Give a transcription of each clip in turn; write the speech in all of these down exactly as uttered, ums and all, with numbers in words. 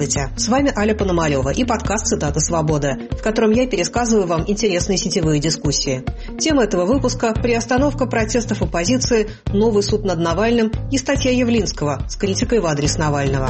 Здравствуйте, с вами Аля Пономарёва и подкаст «Цитата свободы», в котором я пересказываю вам интересные сетевые дискуссии. Тема этого выпуска – приостановка протестов оппозиции, новый суд над Навальным и статья Явлинского с критикой в адрес Навального.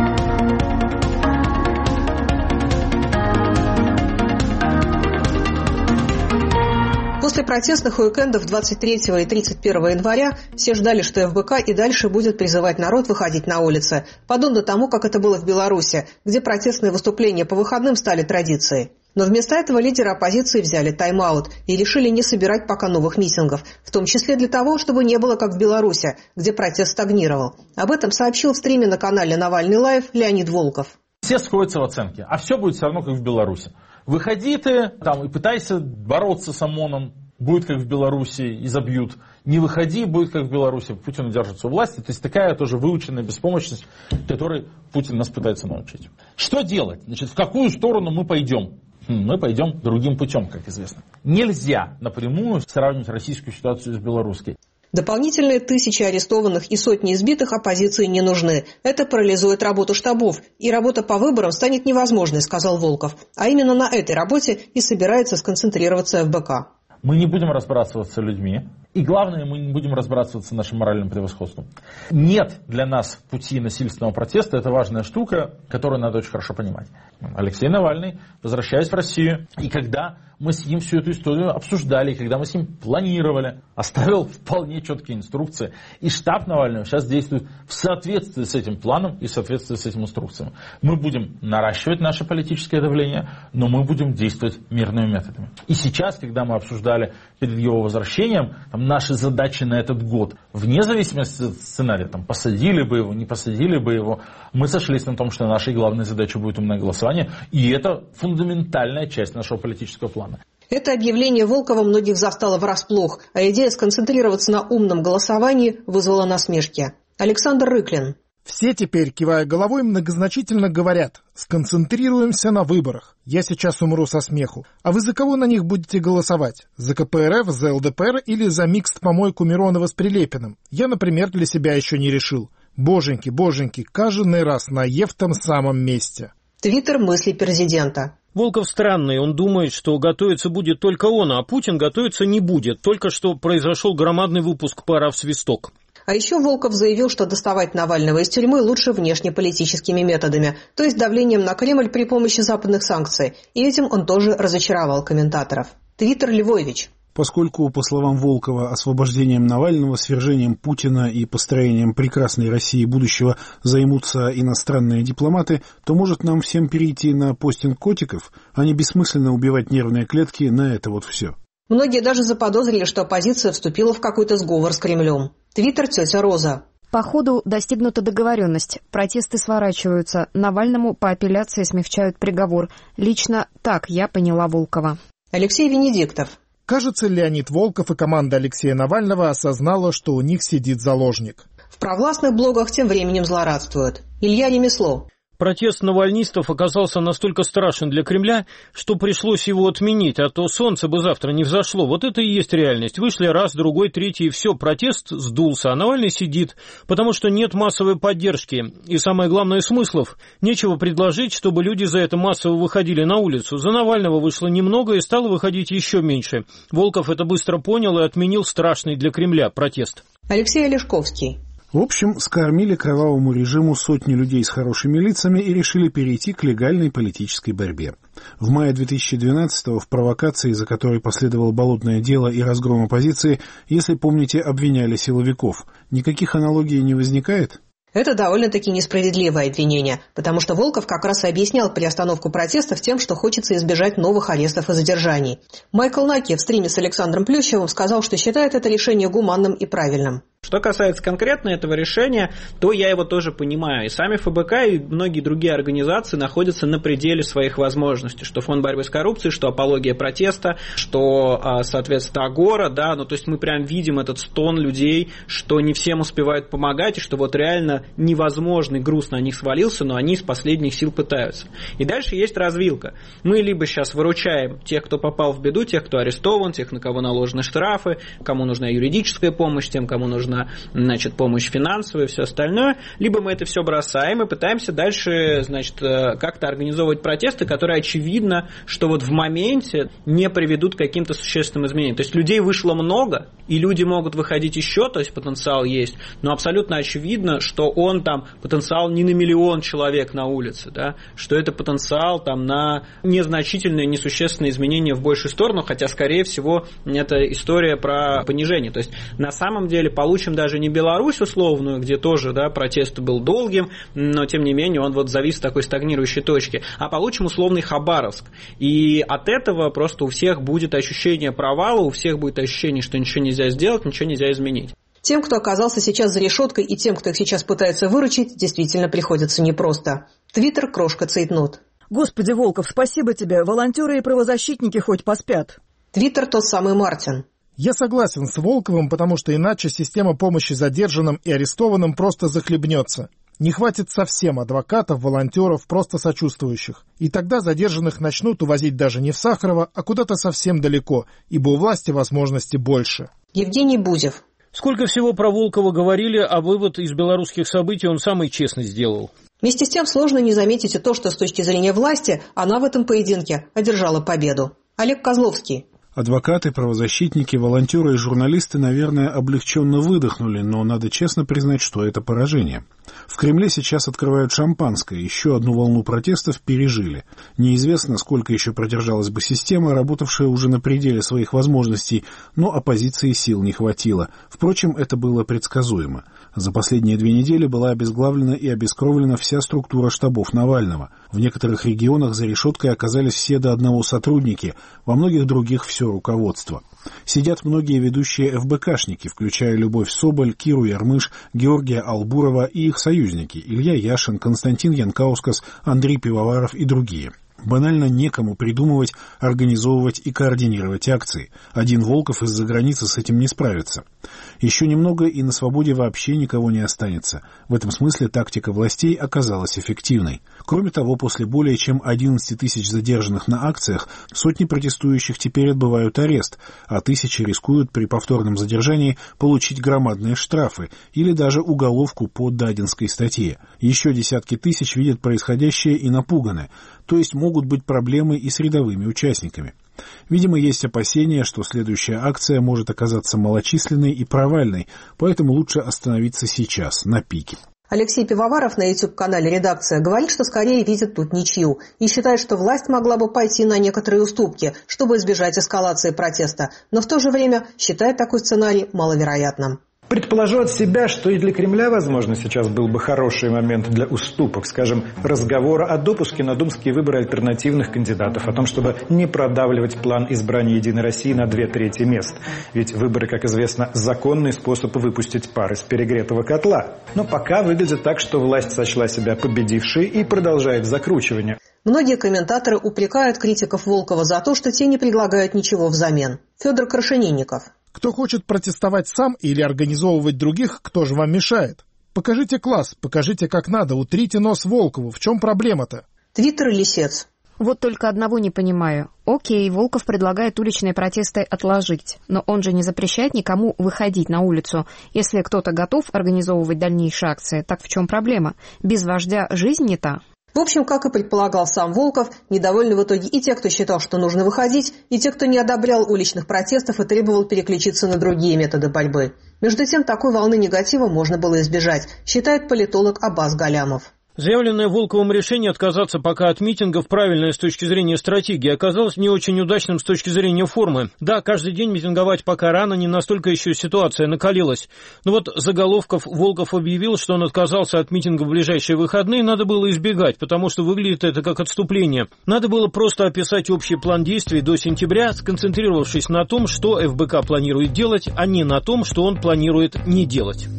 После протестных уикендов двадцать третьего и тридцать первого января все ждали, что эф бэ ка и дальше будет призывать народ выходить на улицы, подобно тому, как это было в Беларуси, где протестные выступления по выходным стали традицией. Но вместо этого лидеры оппозиции взяли тайм-аут и решили не собирать пока новых митингов, в том числе для того, чтобы не было как в Беларуси, где протест стагнировал. Об этом сообщил в стриме на канале «Навальный лайв» Леонид Волков. Все сходятся в оценке, а все будет все равно как в Беларуси. Выходи ты там и пытайся бороться с ОМОНом, будет как в Беларуси и забьют. Не выходи, будет как в Беларуси, Путин удержится у власти. То есть такая тоже выученная беспомощность, которой Путин нас пытается научить. Что делать? Значит, в какую сторону мы пойдем? Мы пойдем другим путем, как известно. Нельзя напрямую сравнивать российскую ситуацию с белорусской. Дополнительные тысячи арестованных и сотни избитых оппозиции не нужны. Это парализует работу штабов, и работа по выборам станет невозможной, сказал Волков. А именно на этой работе и собирается сконцентрироваться эф бэ ка. Мы не будем разбрасываться людьми. И главное, мы не будем разбрасываться нашим моральным превосходством. Нет для нас пути насильственного протеста. Это важная штука, которую надо очень хорошо понимать. Алексей Навальный, возвращаясь в Россию, и когда мы с ним всю эту историю обсуждали, и когда мы с ним планировали, оставил вполне четкие инструкции. И штаб Навального сейчас действует в соответствии с этим планом и в соответствии с этими инструкциями. Мы будем наращивать наше политическое давление, но мы будем действовать мирными методами. И сейчас, когда мы обсуждали перед его возвращением там, наши задачи на этот год, вне зависимости от сценария, там, посадили бы его, не посадили бы его, мы сошлись на том, что нашей главной задачей будет умное голосование, и это фундаментальная часть нашего политического плана. Это объявление Волкова многих застало врасплох, а идея сконцентрироваться на умном голосовании вызвала насмешки. Александр Рыклин. Все теперь, кивая головой, многозначительно говорят: сконцентрируемся на выборах. Я сейчас умру со смеху. А вы за кого на них будете голосовать? За ка пэ эр эф, за эл дэ пэ эр или за микс-помойку Миронова с Прилепиным? Я, например, для себя еще не решил. Боженьки, боженьки, каждый раз на Е в том самом месте. Твиттер мысли президента. Волков странный, он думает, что готовиться будет только он, а Путин готовиться не будет. Только что произошел громадный выпуск «Пора в свисток». А еще Волков заявил, что доставать Навального из тюрьмы лучше внешнеполитическими методами, то есть давлением на Кремль при помощи западных санкций. И этим он тоже разочаровал комментаторов. Твиттер Львович. Поскольку, по словам Волкова, освобождением Навального, свержением Путина и построением прекрасной России будущего займутся иностранные дипломаты, то может нам всем перейти на постинг котиков, а не бессмысленно убивать нервные клетки на это вот все. Многие даже заподозрили, что оппозиция вступила в какой-то сговор с Кремлем. Твиттер тетя Роза. По ходу достигнута договоренность. Протесты сворачиваются. Навальному по апелляции смягчают приговор. Лично так я поняла Волкова. Алексей Венедиктов. Кажется, Леонид Волков и команда Алексея Навального осознала, что у них сидит заложник. В провластных блогах тем временем злорадствуют. Илья Ремесло. Протест навальнистов оказался настолько страшен для Кремля, что пришлось его отменить, а то солнце бы завтра не взошло. Вот это и есть реальность. Вышли раз, другой, третий, и все, протест сдулся, а Навальный сидит, потому что нет массовой поддержки. И самое главное, смыслов. Нечего предложить, чтобы люди за это массово выходили на улицу. За Навального вышло немного и стало выходить еще меньше. Волков это быстро понял и отменил страшный для Кремля протест. Алексей Олешковский. В общем, скормили кровавому режиму сотни людей с хорошими лицами и решили перейти к легальной политической борьбе. В мае две тысячи двенадцатого в провокации, за которой последовало болотное дело и разгром оппозиции, если помните, обвиняли силовиков. Никаких аналогий не возникает? Это довольно-таки несправедливое обвинение, потому что Волков как раз и объяснял приостановку протестов тем, что хочется избежать новых арестов и задержаний. Майкл Наки в стриме с Александром Плющевым сказал, что считает это решение гуманным и правильным. Что касается конкретно этого решения, то я его тоже понимаю. И сами эф бэ ка, и многие другие организации находятся на пределе своих возможностей. Что Фонд борьбы с коррупцией, что апология протеста, что, соответственно, Агора, да, ну то есть мы прям видим этот стон людей, что не всем успевают помогать, и что вот реально невозможный груз на них свалился, но они из последних сил пытаются. И дальше есть развилка. Мы либо сейчас выручаем тех, кто попал в беду, тех, кто арестован, тех, на кого наложены штрафы, кому нужна юридическая помощь, тем, кому нужна нужна, значит, помощь финансовая и все остальное, либо мы это все бросаем и пытаемся дальше, значит, как-то организовывать протесты, которые очевидно, что вот в моменте не приведут к каким-то существенным изменениям. То есть людей вышло много, и люди могут выходить еще, то есть потенциал есть, но абсолютно очевидно, что он там, потенциал не на миллион человек на улице, да, что это потенциал там на незначительные, несущественные изменения в большую сторону, хотя, скорее всего, это история про понижение. То есть, на самом деле, получим даже не Беларусь условную, где тоже, да, протест был долгим, но, тем не менее, он вот завис в такой стагнирующей точке, а получим условный Хабаровск. И от этого просто у всех будет ощущение провала, у всех будет ощущение, что ничего нельзя сделать, ничего нельзя изменить. Тем, кто оказался сейчас за решеткой, и тем, кто их сейчас пытается выручить, действительно приходится непросто. Твиттер, крошка цейтнот. Господи, Волков, спасибо тебе. Волонтеры и правозащитники хоть поспят. Твиттер, тот самый Мартин. Я согласен с Волковым, потому что иначе система помощи задержанным и арестованным просто захлебнется. Не хватит совсем адвокатов, волонтеров, просто сочувствующих. И тогда задержанных начнут увозить даже не в Сахарово, а куда-то совсем далеко, ибо у власти возможностей больше. Евгений Бузев. Сколько всего про Волкова говорили, а вывод из белорусских событий он самый честный сделал. Вместе с тем сложно не заметить и то, что с точки зрения власти она в этом поединке одержала победу. Олег Козловский. Адвокаты, правозащитники, волонтеры и журналисты, наверное, облегченно выдохнули, но надо честно признать, что это поражение. В Кремле сейчас открывают шампанское, еще одну волну протестов пережили. Неизвестно, сколько еще продержалась бы система, работавшая уже на пределе своих возможностей, но оппозиции сил не хватило. Впрочем, это было предсказуемо. За последние две недели была обезглавлена и обескровлена вся структура штабов Навального. В некоторых регионах за решеткой оказались все до одного сотрудники, во многих других все руководство. Сидят многие ведущие эф бэ ка-шники, включая Любовь Соболь, Киру Ярмыш, Георгия Албурова и их союзники Илья Яшин, Константин Янкаускас, Андрей Пивоваров и другие. Банально некому придумывать, организовывать и координировать акции. Один Волков из-за границы с этим не справится. Еще немного, и на свободе вообще никого не останется. В этом смысле тактика властей оказалась эффективной. Кроме того, после более чем одиннадцати тысяч задержанных на акциях, сотни протестующих теперь отбывают арест, а тысячи рискуют при повторном задержании получить громадные штрафы или даже уголовку по Дадинской статье. Еще десятки тысяч видят происходящее и напуганы. То есть могут быть проблемы и с рядовыми участниками. Видимо, есть опасения, что следующая акция может оказаться малочисленной и провальной, поэтому лучше остановиться сейчас, на пике. Алексей Пивоваров на YouTube-канале «Редакция» говорит, что скорее видит тут ничью и считает, что власть могла бы пойти на некоторые уступки, чтобы избежать эскалации протеста, но в то же время считает такой сценарий маловероятным. Предположу от себя, что и для Кремля, возможно, сейчас был бы хороший момент для уступок, скажем, разговора о допуске на думские выборы альтернативных кандидатов, о том, чтобы не продавливать план избрания «Единой России» на две трети мест. Ведь выборы, как известно, законный способ выпустить пар из перегретого котла. Но пока выглядит так, что власть сочла себя победившей и продолжает закручивание. Многие комментаторы упрекают критиков Волкова за то, что те не предлагают ничего взамен. Федор Крашенинников. Кто хочет протестовать сам или организовывать других, кто же вам мешает? Покажите класс, покажите как надо, утрите нос Волкову. В чем проблема-то? Твиттер и Лисец. Вот только одного не понимаю. Окей, Волков предлагает уличные протесты отложить, но он же не запрещает никому выходить на улицу. Если кто-то готов организовывать дальнейшие акции, так в чем проблема? Без вождя жизнь не та. В общем, как и предполагал сам Волков, недовольны в итоге и те, кто считал, что нужно выходить, и те, кто не одобрял уличных протестов и требовал переключиться на другие методы борьбы. Между тем, такой волны негатива можно было избежать, считает политолог Аббас Галямов. Заявленное Волковым решение отказаться пока от митингов, правильное с точки зрения стратегии, оказалось не очень удачным с точки зрения формы. Да, каждый день митинговать пока рано, не настолько еще ситуация накалилась. Но вот заголовков Волков объявил, что он отказался от митинга в ближайшие выходные, надо было избегать, потому что выглядит это как отступление. Надо было просто описать общий план действий до сентября, сконцентрировавшись на том, что эф бэ ка планирует делать, а не на том, что он планирует не делать.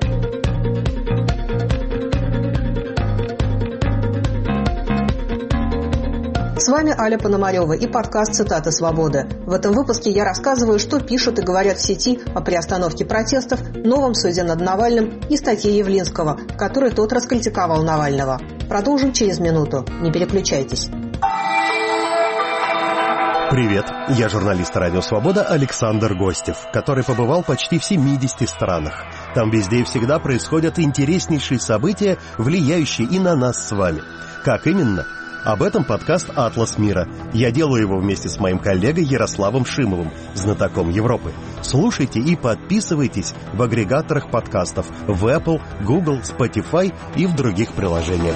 С вами Аля Пономарева и подкаст «Цитаты свободы». В этом выпуске я рассказываю, что пишут и говорят в сети о приостановке протестов, новом суде над Навальным и статье Явлинского, в которой тот раскритиковал Навального. Продолжим через минуту. Не переключайтесь. Привет, я журналист «Радио Свобода» Александр Гостев, который побывал почти в семидесяти странах. Там везде и всегда происходят интереснейшие события, влияющие и на нас с вами. Как именно? Об этом подкаст «Атлас мира». Я делаю его вместе с моим коллегой Ярославом Шимовым, знатоком Европы. Слушайте и подписывайтесь в агрегаторах подкастов в Apple, Google, Spotify и в других приложениях.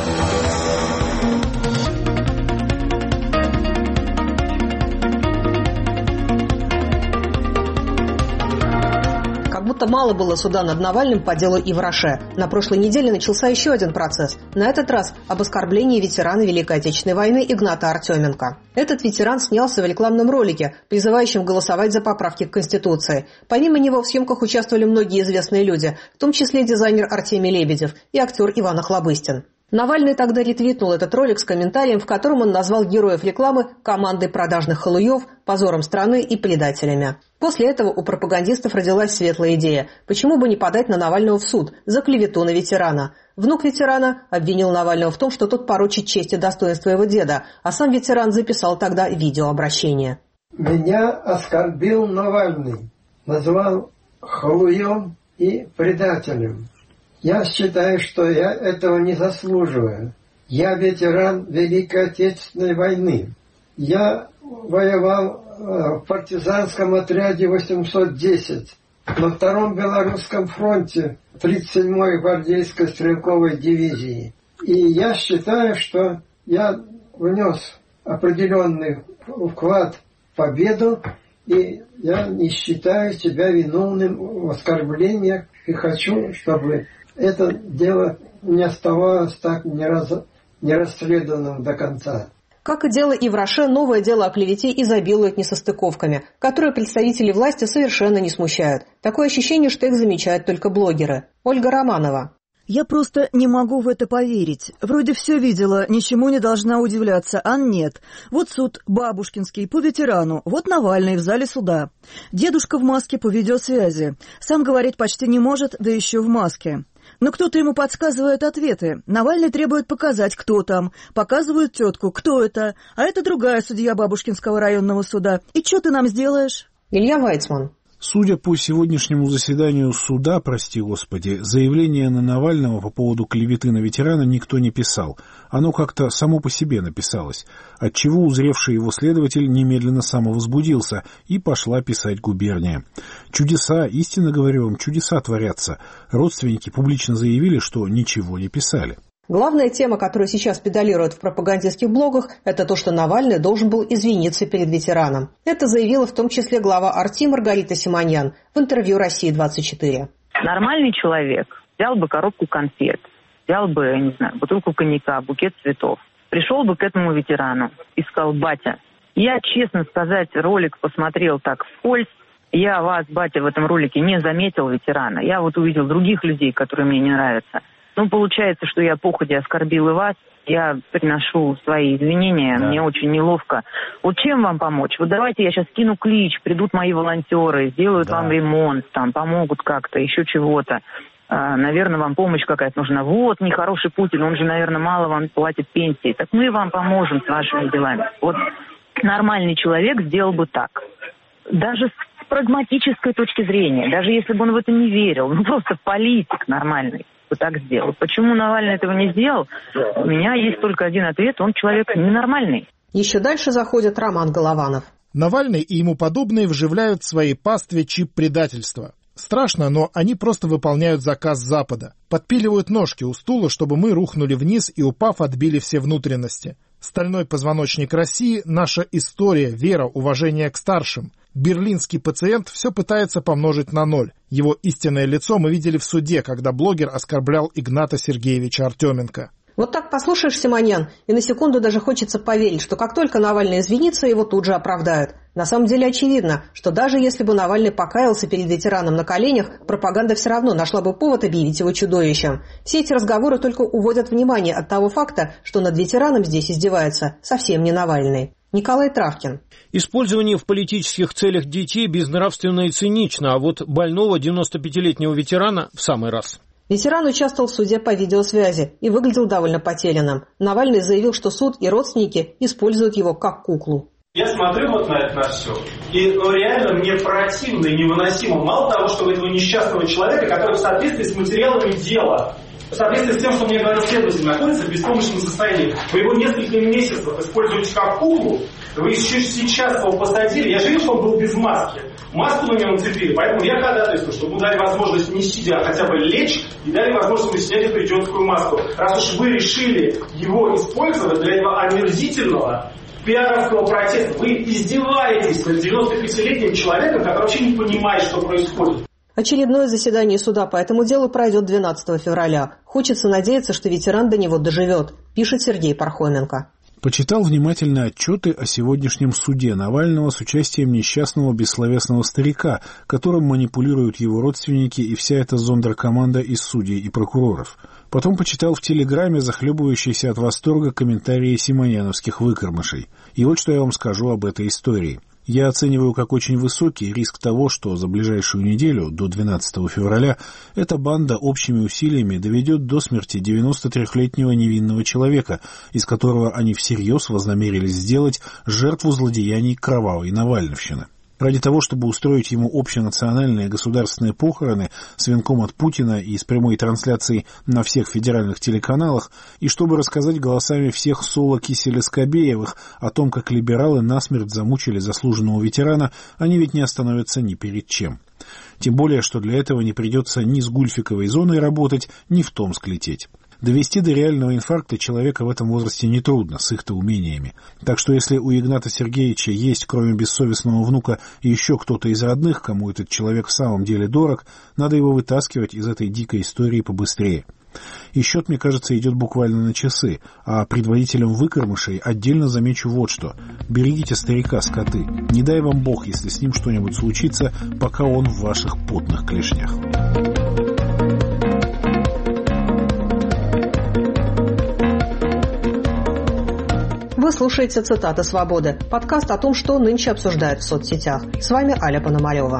Будто мало было суда над Навальным по делу Ивраше. На прошлой неделе начался еще один процесс. На этот раз об оскорблении ветерана Великой Отечественной войны Игната Артеменко. Этот ветеран снялся в рекламном ролике, призывающем голосовать за поправки к Конституции. Помимо него в съемках участвовали многие известные люди, в том числе дизайнер Артемий Лебедев и актер Иван Охлобыстин. Навальный тогда ретвитнул этот ролик с комментарием, в котором он назвал героев рекламы командой продажных халуев, позором страны и предателями. После этого у пропагандистов родилась светлая идея. Почему бы не подать на Навального в суд за клевету на ветерана? Внук ветерана обвинил Навального в том, что тот порочит честь и достоинство его деда, а сам ветеран записал тогда видеообращение. Меня оскорбил Навальный, назвал халуем и предателем. Я считаю, что я этого не заслуживаю. Я ветеран Великой Отечественной войны. Я воевал в партизанском отряде восемьсот десять, на втором Белорусском фронте тридцать седьмой гвардейской стрелковой дивизии. И я считаю, что я внес определенный вклад в победу, и я не считаю себя виновным в оскорблениях, и хочу, чтобы это дело не оставалось так нерасследованным до конца. Как и дело Ивраше, новое дело о клевете изобилует несостыковками, которые представители власти совершенно не смущают. Такое ощущение, что их замечают только блогеры. Ольга Романова. Я просто не могу в это поверить. Вроде все видела, ничему не должна удивляться, а нет. Вот суд бабушкинский по ветерану, вот Навальный в зале суда. Дедушка в маске по видеосвязи. Сам говорить почти не может, да еще в маске. Но кто-то ему подсказывает ответы. Навальный требует показать, кто там. Показывают тетку, кто это. А это другая судья Бабушкинского районного суда. И что ты нам сделаешь? Илья Вайцман. Судя по сегодняшнему заседанию суда, прости господи, заявление на Навального по поводу клеветы на ветерана никто не писал. Оно как-то само по себе написалось, отчего узревший его следователь немедленно самовозбудился и пошла писать губерния. Чудеса, истинно говорю вам, чудеса творятся. Родственники публично заявили, что ничего не писали. Главная тема, которую сейчас педалируют в пропагандистских блогах, это то, что Навальный должен был извиниться перед ветераном. Это заявила в том числе глава Арти Маргарита Симоньян в интервью «Россия двадцать четыре». Нормальный человек взял бы коробку конфет, взял бы, я не знаю, бутылку коньяка, букет цветов, пришел бы к этому ветерану и сказал: «Батя, я, честно сказать, ролик посмотрел так вскользь, я вас, батя, в этом ролике не заметил, ветерана, я вот увидел других людей, которые мне не нравятся. Ну, получается, что я походя оскорбил и вас, я приношу свои извинения, да. Мне очень неловко. Вот чем вам помочь? Вот давайте я сейчас кину клич, придут мои волонтеры, сделают да. вам ремонт, там, помогут как-то, еще чего-то. А, наверное, вам помощь какая-то нужна. Вот, нехороший Путин, он же, наверное, мало вам платит пенсии. Так мы вам поможем с вашими делами». Вот нормальный человек сделал бы так. Даже с прагматической точки зрения, даже если бы он в это не верил, ну просто политик нормальный бы так сделал. Почему Навальный этого не сделал? У меня есть только один ответ: он человек ненормальный. Еще дальше заходит Роман Голованов. Навальный и ему подобные вживляют в своей пастве чип предательства. Страшно, но они просто выполняют заказ Запада. Подпиливают ножки у стула, чтобы мы рухнули вниз и, упав, отбили все внутренности. Стальной позвоночник России – наша история, вера, уважение к старшим. Берлинский пациент все пытается помножить на ноль. Его истинное лицо мы видели в суде, когда блогер оскорблял Игната Сергеевича Артеменко. Вот так послушаешь, Симоньян, и на секунду даже хочется поверить, что как только Навальный извинится, его тут же оправдают. На самом деле очевидно, что даже если бы Навальный покаялся перед ветераном на коленях, пропаганда все равно нашла бы повод объявить его чудовищем. Все эти разговоры только уводят внимание от того факта, что над ветераном здесь издевается совсем не Навальный. Николай Травкин. Использование в политических целях детей безнравственно и цинично, а вот больного девяностопятилетнего ветерана в самый раз. Ветеран участвовал в суде по видеосвязи и выглядел довольно потерянным. Навальный заявил, что суд и родственники используют его как куклу. Я смотрю вот на это на все, и ну, реально мне противно и невыносимо. Мало того, что у этого несчастного человека, который в соответствии с материалами дела, в соответствии с тем, что мне говорил следователь, находится в беспомощном состоянии, вы его несколько месяцев используете как куклу, вы еще сейчас его посадили, я же вижу, что он был без маски. Маску на него нацепили, поэтому я ходатайствую, чтобы ему дали возможность не сидя, а хотя бы лечь, и дали возможность ему снять эту идиотскую маску. Раз уж вы решили его использовать для этого омерзительного пиаровского протеста, вы издеваетесь над девяностопятилетним человеком, который вообще не понимает, что происходит. Очередное заседание суда по этому делу пройдет двенадцатого февраля. Хочется надеяться, что ветеран до него доживет, пишет Сергей Пархоменко. Почитал внимательно отчеты о сегодняшнем суде Навального с участием несчастного бессловесного старика, которым манипулируют его родственники и вся эта зондеркоманда из судей и прокуроров. Потом почитал в Телеграме захлебывающиеся от восторга комментарии симоньяновских выкормышей. И вот что я вам скажу об этой истории. Я оцениваю как очень высокий риск того, что за ближайшую неделю, до двенадцатого февраля, эта банда общими усилиями доведет до смерти девяностотрёхлетнего невинного человека, из которого они всерьез вознамерились сделать жертву злодеяний кровавой навальновщины. Ради того, чтобы устроить ему общенациональные государственные похороны с венком от Путина и с прямой трансляцией на всех федеральных телеканалах, и чтобы рассказать голосами всех Соло Киселя-Скобеевых о том, как либералы насмерть замучили заслуженного ветерана, они ведь не остановятся ни перед чем. Тем более, что для этого не придется ни с Гульфиковой зоной работать, ни в Томск лететь. Довести до реального инфаркта человека в этом возрасте нетрудно, с их-то умениями. Так что если у Игната Сергеевича есть, кроме бессовестного внука, еще кто-то из родных, кому этот человек в самом деле дорог, надо его вытаскивать из этой дикой истории побыстрее. И счет, мне кажется, идет буквально на часы, а предводителям выкормышей отдельно замечу вот что. Берегите старика, скоты. Не дай вам Бог, если с ним что-нибудь случится, пока он в ваших потных клешнях. Вы слушаете «Цитаты свободы» – подкаст о том, что нынче обсуждают в соцсетях. С вами Аля Пономарева.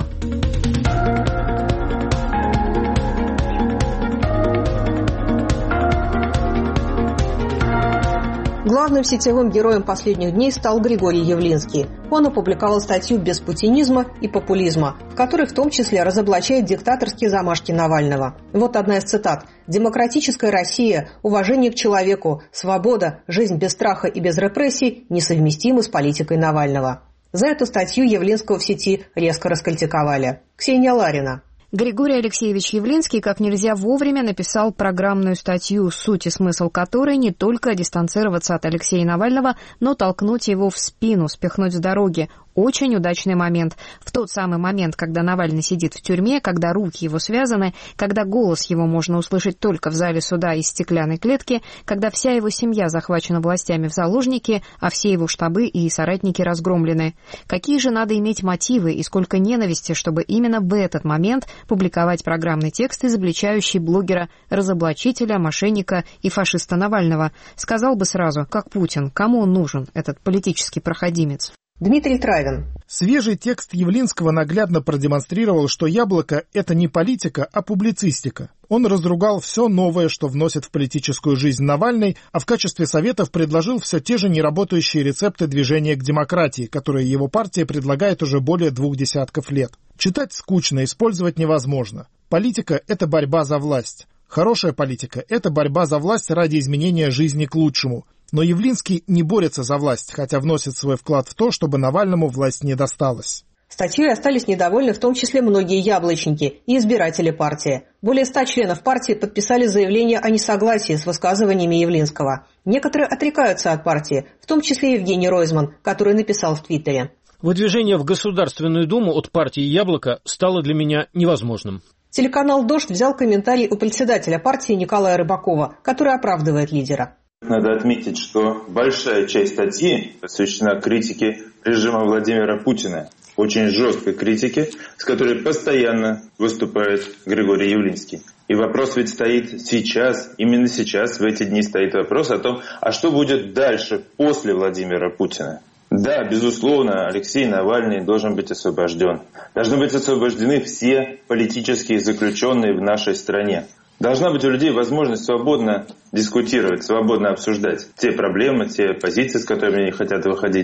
Главным сетевым героем последних дней стал Григорий Явлинский. Он опубликовал статью «Без путинизма и популизма», в которой в том числе разоблачает диктаторские замашки Навального. Вот одна из цитат. «Демократическая Россия, уважение к человеку, свобода, жизнь без страха и без репрессий несовместимы с политикой Навального». За эту статью Явлинского в сети резко раскритиковали. Ксения Ларина. Григорий Алексеевич Явлинский как нельзя вовремя написал программную статью, суть и смысл которой не только дистанцироваться от Алексея Навального, но толкнуть его в спину, спихнуть с дороги. Очень удачный момент. В тот самый момент, когда Навальный сидит в тюрьме, когда руки его связаны, когда голос его можно услышать только в зале суда из стеклянной клетки, когда вся его семья захвачена властями в заложники, а все его штабы и соратники разгромлены. Какие же надо иметь мотивы и сколько ненависти, чтобы именно в этот момент публиковать программный текст, изобличающий блогера-разоблачителя, мошенника и фашиста Навального? Сказал бы сразу, как Путин, кому он нужен, этот политический проходимец? Дмитрий Травин. Свежий текст Явлинского наглядно продемонстрировал, что «Яблоко» — это не политика, а публицистика. Он разругал все новое, что вносит в политическую жизнь Навальный, а в качестве советов предложил все те же неработающие рецепты движения к демократии, которые его партия предлагает уже более двух десятков лет. Читать скучно, использовать невозможно. Политика — это борьба за власть. Хорошая политика — это борьба за власть ради изменения жизни к лучшему. Но Явлинский не борется за власть, хотя вносит свой вклад в то, чтобы Навальному власть не досталась. Статьей остались недовольны в том числе многие яблочники и избиратели партии. Более ста членов партии подписали заявление о несогласии с высказываниями Явлинского. Некоторые отрекаются от партии, в том числе Евгений Ройзман, который написал в Твиттере. Выдвижение в Государственную Думу от партии «Яблоко» стало для меня невозможным. Телеканал «Дождь» взял комментарий у председателя партии Николая Рыбакова, который оправдывает лидера. Надо отметить, что большая часть статьи посвящена критике режима Владимира Путина. Очень жесткой критике, с которой постоянно выступает Григорий Явлинский. И вопрос ведь стоит сейчас, именно сейчас, в эти дни стоит вопрос о том, а что будет дальше, после Владимира Путина. Да, безусловно, Алексей Навальный должен быть освобожден. Должны быть освобождены все политические заключенные в нашей стране. Должна быть у людей возможность свободно дискутировать, свободно обсуждать те проблемы, те позиции, с которыми они хотят выходить.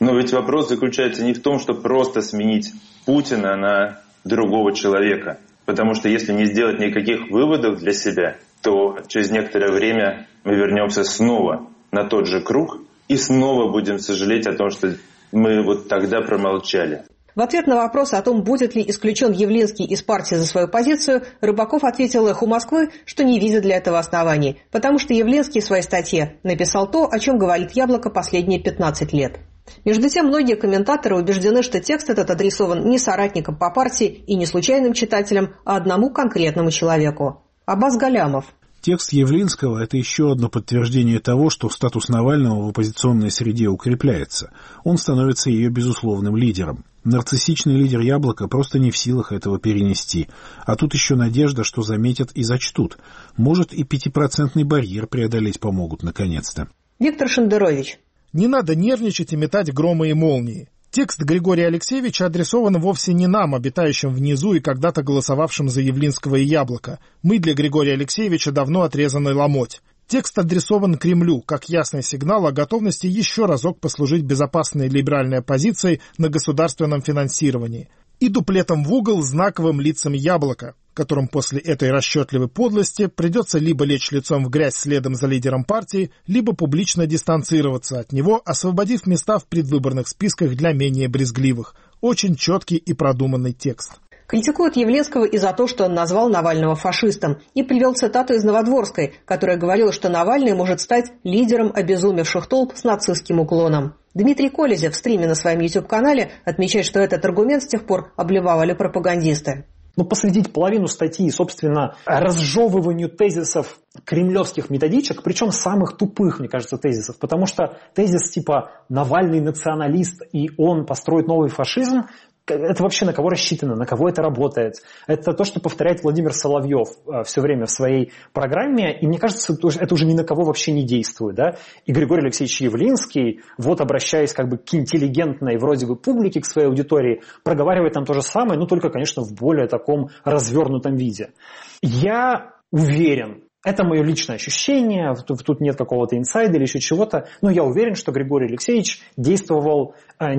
Но ведь вопрос заключается не в том, что просто сменить Путина на другого человека. Потому что если не сделать никаких выводов для себя, то через некоторое время мы вернемся снова на тот же круг и снова будем сожалеть о том, что мы вот тогда промолчали. В ответ на вопрос о том, будет ли исключен Явлинский из партии за свою позицию, Рыбаков ответил «Эху Москвы», что не видит для этого оснований, потому что Явлинский в своей статье написал то, о чем говорит «Яблоко» последние пятнадцать лет. Между тем, многие комментаторы убеждены, что текст этот адресован не соратникам по партии и не случайным читателям, а одному конкретному человеку. Аббас Галямов. Текст Явлинского – это еще одно подтверждение того, что статус Навального в оппозиционной среде укрепляется. Он становится ее безусловным лидером. Нарциссичный лидер «Яблока» просто не в силах этого перенести. А тут еще надежда, что заметят и зачтут. Может, и пятипроцентный барьер преодолеть помогут наконец-то. Виктор Шендерович. Не надо нервничать и метать громы и молнии. Текст Григория Алексеевича адресован вовсе не нам, обитающим внизу и когда-то голосовавшим за Явлинского и Яблоко. Мы для Григория Алексеевича давно отрезанный ломоть. Текст адресован Кремлю, как ясный сигнал о готовности еще разок послужить безопасной либеральной оппозицией на государственном финансировании. И дуплетом в угол знаковым лицам Яблока, которым после этой расчетливой подлости придется либо лечь лицом в грязь следом за лидером партии, либо публично дистанцироваться от него, освободив места в предвыборных списках для менее брезгливых. Очень четкий и продуманный текст. Критикуют Явлинского и за то, что он назвал Навального фашистом, и привел цитату из Новодворской, которая говорила, что Навальный может стать лидером обезумевших толп с нацистским уклоном. Дмитрий Колезев в стриме на своем YouTube-канале отмечает, что этот аргумент с тех пор обливали пропагандисты. Ну, посвятить половину статьи, собственно, разжевыванию тезисов кремлевских методичек, причем самых тупых, мне кажется, тезисов, потому что тезис типа «Навальный националист, и он построит новый фашизм», это вообще на кого рассчитано, на кого это работает. Это то, что повторяет Владимир Соловьев все время в своей программе, и мне кажется, это уже ни на кого вообще не действует. Да? И Григорий Алексеевич Явлинский, вот обращаясь как бы к интеллигентной вроде бы публике, к своей аудитории, проговаривает там то же самое, но только, конечно, в более таком развернутом виде. Я уверен, это мое личное ощущение, тут нет какого-то инсайда или еще чего-то, но я уверен, что Григорий Алексеевич действовал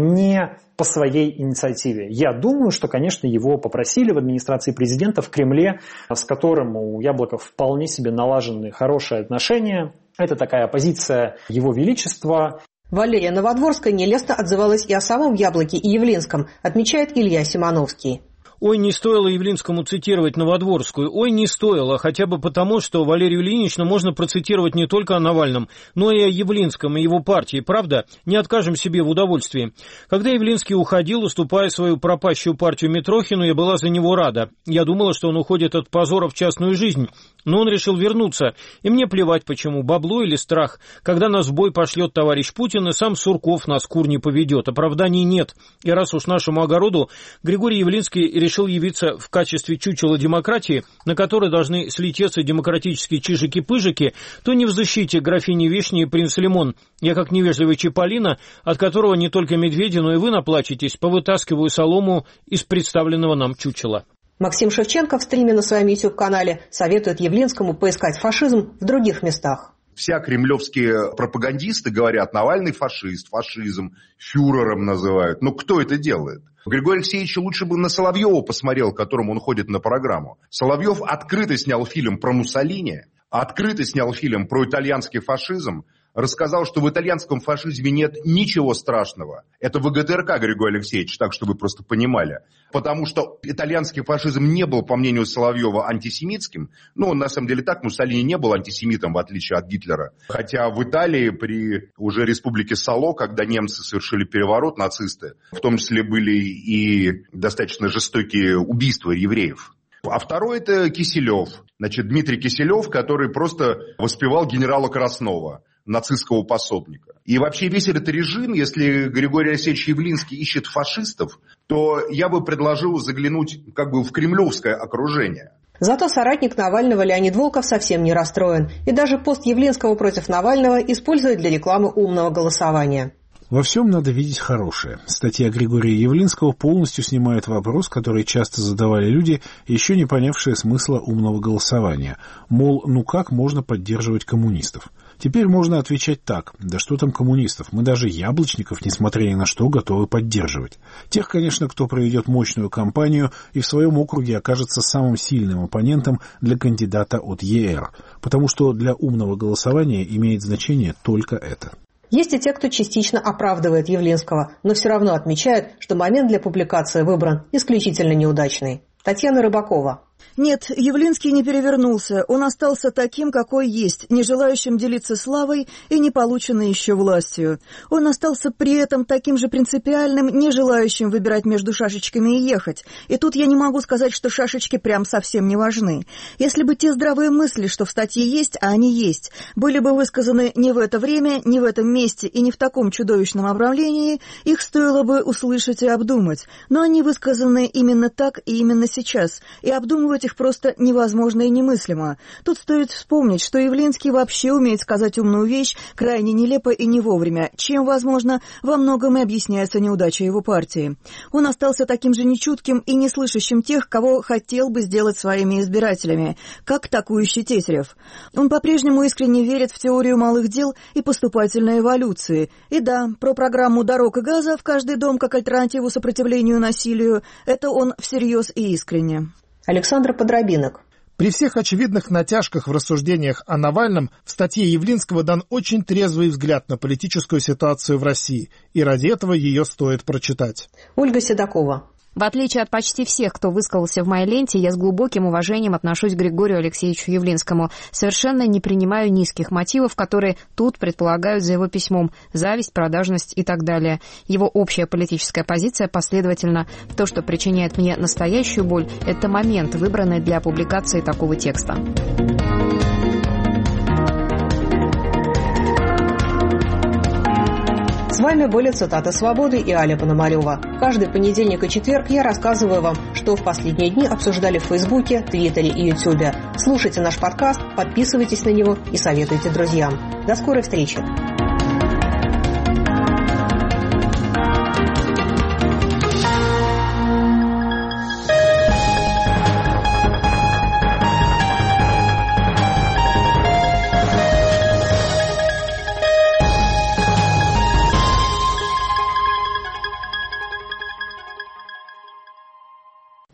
не по своей инициативе. Я думаю, что, конечно, его попросили в администрации президента, в Кремле, с которым у Яблока вполне себе налажены хорошие отношения. Это такая позиция его величества. Валерия Новодворская нелестно отзывалась и о самом Яблоке и Явлинском, отмечает Илья Симоновский. Ой, не стоило Явлинскому цитировать Новодворскую. Ой, не стоило, хотя бы потому, что Валерию Ильиничну можно процитировать не только о Навальном, но и о Явлинском и его партии. Правда, не откажем себе в удовольствии. Когда Явлинский уходил, уступая свою пропащую партию Митрохину, я была за него рада. Я думала, что он уходит от позора в частную жизнь. Но он решил вернуться, и мне плевать почему, бабло или страх. Когда нас в бой пошлет товарищ Путин, и сам Сурков нас кур не поведет, оправданий нет. И раз уж нашему огороду Григорий Явлинский решил явиться в качестве чучела демократии, на которой должны слететься демократические чижики-пыжики, то не в защите графини Вишни и принц Лимон. Я, как невежливый Чиполлино, от которого не только медведи, но и вы наплачетесь, повытаскиваю солому из представленного нам чучела. Максим Шевченко в стриме на своем YouTube-канале советует Явлинскому поискать фашизм в других местах. Вся кремлевские пропагандисты говорят, Навальный фашист, фашизм, фюрером называют. Но кто это делает? Григорий Алексеевич лучше бы на Соловьева посмотрел, к которому он ходит на программу. Соловьев открыто снял фильм про Муссолини, открыто снял фильм про итальянский фашизм, рассказал, что в итальянском фашизме нет ничего страшного. Это ВГТРК, Григорий Алексеевич, так, чтобы вы просто понимали. Потому что итальянский фашизм не был, по мнению Соловьева, антисемитским. Ну, он на самом деле так, Муссолини не был антисемитом, в отличие от Гитлера. Хотя в Италии при уже республике Сало, когда немцы совершили переворот, нацисты, в том числе были и достаточно жестокие убийства евреев. А второй – это Киселев. Значит, Дмитрий Киселев, который просто воспевал генерала Краснова, нацистского пособника. И вообще весь этот режим, если Григорий Алексеевич Явлинский ищет фашистов, то я бы предложил заглянуть как бы в кремлевское окружение. Зато соратник Навального Леонид Волков совсем не расстроен. И даже пост Явлинского против Навального использует для рекламы умного голосования. Во всем надо видеть хорошее. Статья Григория Явлинского полностью снимает вопрос, который часто задавали люди, еще не понявшие смысла умного голосования. Мол, ну как можно поддерживать коммунистов? Теперь можно отвечать так: да что там коммунистов, мы даже яблочников, несмотря ни на что, готовы поддерживать. Тех, конечно, кто проведет мощную кампанию и в своем округе окажется самым сильным оппонентом для кандидата от ЕР, потому что для умного голосования имеет значение только это. Есть и те, кто частично оправдывает Явлинского, но все равно отмечает, что момент для публикации выбран исключительно неудачный. Татьяна Рыбакова. Нет, Явлинский не перевернулся, он остался таким, какой есть, не желающим делиться славой и не полученной еще властью. Он остался при этом таким же принципиальным, не желающим выбирать между шашечками и ехать. И тут я не могу сказать, что шашечки прям совсем не важны. Если бы те здравые мысли, что в статье есть, а они есть, были бы высказаны не в это время, не в этом месте и не в таком чудовищном обрамлении, их стоило бы услышать и обдумать. Но они высказаны именно так и именно сейчас, и обдумывать их просто невозможно и немыслимо. Тут стоит вспомнить, что Явлинский вообще умеет сказать умную вещь крайне нелепо и не вовремя, чем, возможно, во многом и объясняется неудача его партии. Он остался таким же нечутким и не слышащим тех, кого хотел бы сделать своими избирателями, как такующий Тетерев. Он по-прежнему искренне верит в теорию малых дел и поступательной эволюции. И да, про программу дорог и газа в каждый дом как альтернативу сопротивлению насилию – это он всерьез и искренне. Александр Подробинок. При всех очевидных натяжках в рассуждениях о Навальном в статье Явлинского дан очень трезвый взгляд на политическую ситуацию в России, и ради этого ее стоит прочитать. Ольга Седокова. В отличие от почти всех, кто высказался в моей ленте, я с глубоким уважением отношусь к Григорию Алексеевичу Явлинскому. Совершенно не принимаю низких мотивов, которые тут предполагают за его письмом: зависть, продажность и так далее. Его общая политическая позиция последовательна. То, что причиняет мне настоящую боль, это момент, выбранный для публикации такого текста. С вами были «Цитаты свободы» и Аля Пономарева. Каждый понедельник и четверг я рассказываю вам, что в последние дни обсуждали в Фейсбуке, Твиттере и Ютубе. Слушайте наш подкаст, подписывайтесь на него и советуйте друзьям. До скорой встречи!